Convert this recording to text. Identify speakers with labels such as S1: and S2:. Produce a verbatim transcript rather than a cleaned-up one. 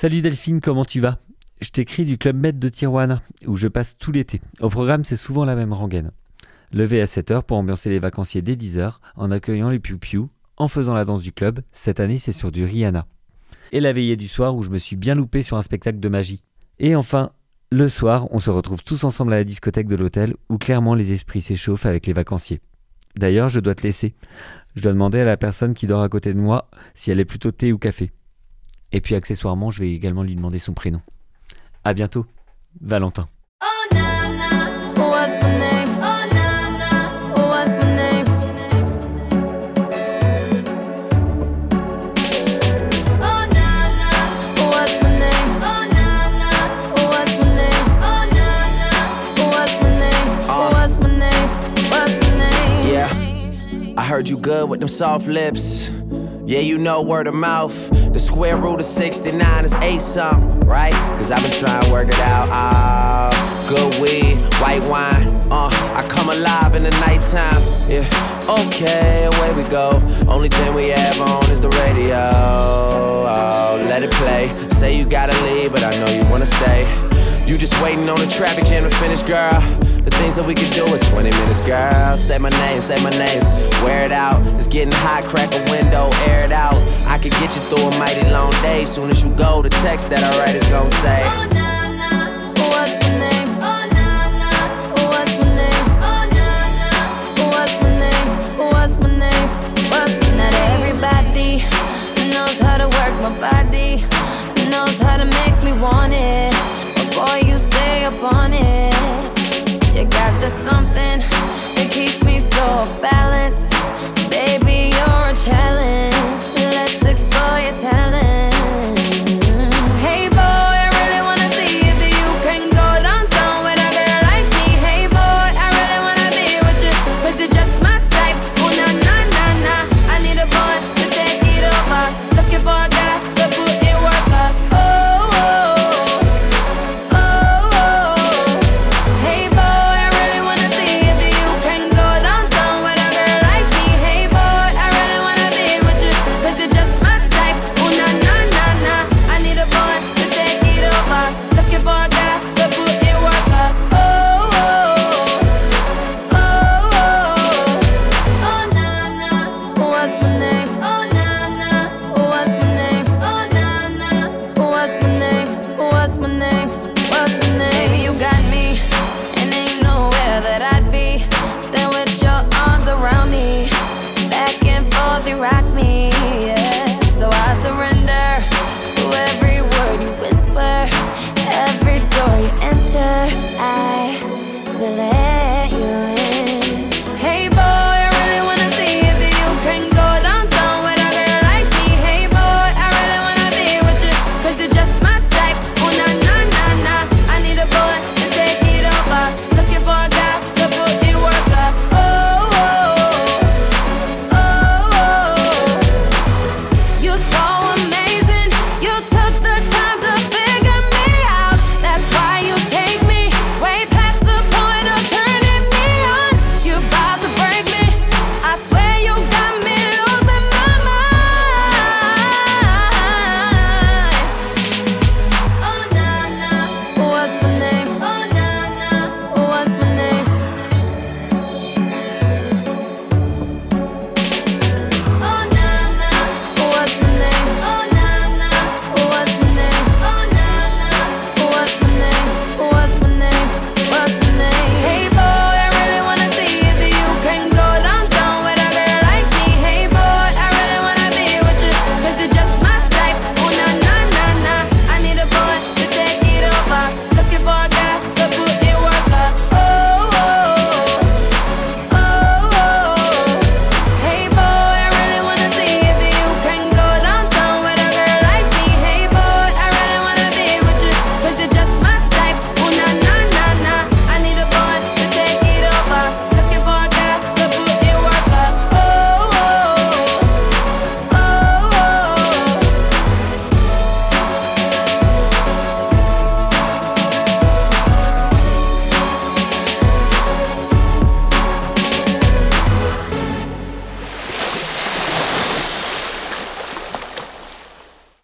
S1: Salut Delphine, comment tu vas ? Je t'écris du Club Med de Tijuana, où je passe tout l'été. Au programme, c'est souvent la même rengaine. Levé à sept heures pour ambiancer les vacanciers dès dix heures, en accueillant les piou-piou, en faisant la danse du club. Cette année, c'est sur du Rihanna. Et la veillée du soir où je me suis bien loupé sur un spectacle de magie. Et enfin, le soir, on se retrouve tous ensemble à la discothèque de l'hôtel, où clairement les esprits s'échauffent avec les vacanciers. D'ailleurs, je dois te laisser. Je dois demander à la personne qui dort à côté de moi si elle est plutôt thé ou café. Et puis accessoirement, je vais également lui demander son prénom. À bientôt, Valentin.
S2: Oh nana, what's my name? Oh nana, what's my name? Oh nana, what's my name? Oh nana, what's my name? Oh nana, what's my name? What's my name? What's my name?
S3: Yeah, I heard you good with them soft lips. Yeah, you know word of mouth. The square root of sixty-nine is eight something, right? Cause I've been trying to work it out. Ah, good weed, white wine. Uh, I come alive in the nighttime. Yeah, okay, away we go. Only thing we have on is the radio. Oh, let it play. Say you gotta leave, but I know you wanna stay. You just waiting on the traffic jam to finish, girl. The things that we could do in twenty minutes, girl. Say my name, say my name, wear it out. It's getting hot, crack a window, air it out. I could get you through a mighty long day. Soon as you go, the text that I write is gon' say,
S2: oh nana, what's my name? Oh nana, what's my name? Oh nana, what's my name? What's my name? What's my name? Not everybody knows how to work my body, knows how to make me want it. But boy, you stay up on it. You got the something that keeps me so balanced.